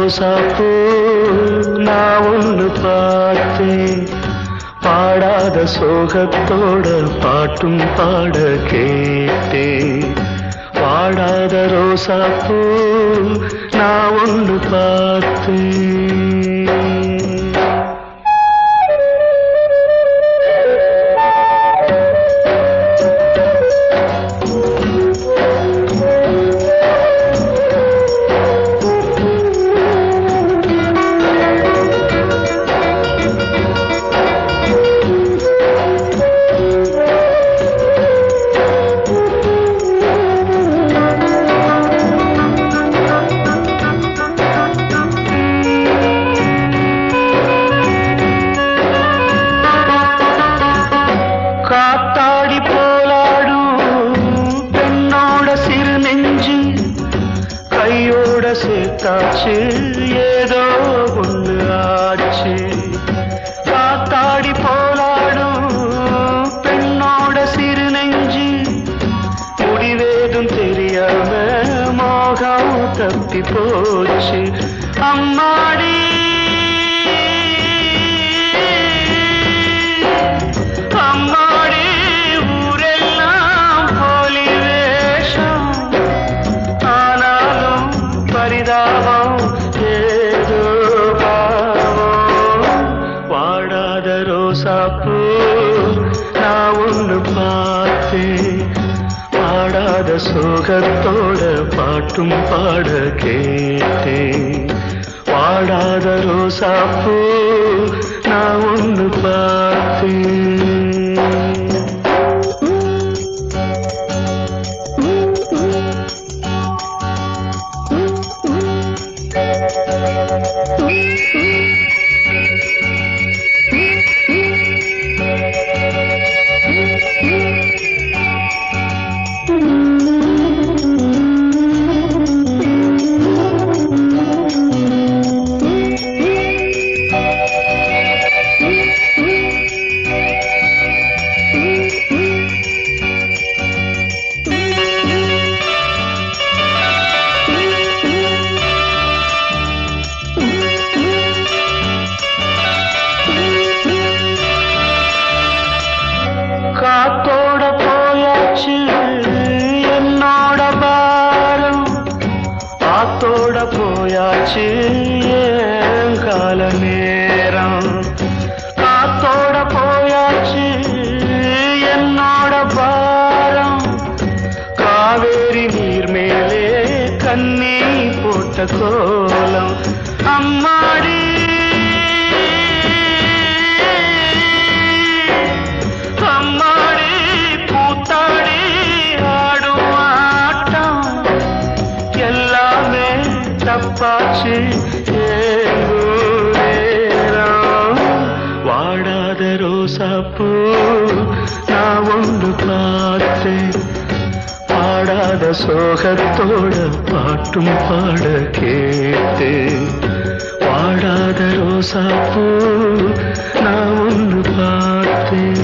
ரோசாப்பூ நான் ஒன்று பார்த்தேன். பாடாத சோகத்தோட பாட்டும் பாட கேட்டேன். பாடாத ரோசாப்பூ நான் ஒன்று பார்த்தேன். காத்தாடி போலாடும் பெண்ணோட சிறு நெஞ்சு கையோட சேர்த்தாச்சு ஏதோ ஒன்று ஆச்சு. காத்தாடி போலாடும் பெண்ணோட சிறு நெஞ்சு முடிவேதும் தெரியாம மோகம் தப்பி போச்சு. அம்மாடி ரோசாப்பூ நான் ஒன்று பார்த்தேன். பாடாத சோகத்தோட பாட்டும் பாட கேட்டேன். பாடாத ரோசாப்பூ நான் ஒன்று பார்த்தேன். காத்தோட போயாச்சு என்னோட பாரம், காத்தோட போயாச்சு என் கால நேரம். காத்தோட போயாச்சு என்னோட பாரம், காவேரி நீர் மேலே கண்ணி போட்ட கோலம். அம்மாடி தப்பாச்சு வாடாத ரோசாப்பூ நான் ஒன்று பார்த்தேன். பாடாத சோகத்தோட பாட்டும் பாட கேட்டேன். வாடாத ரோசாப்பூ நான் ஒன்று பார்த்தேன்.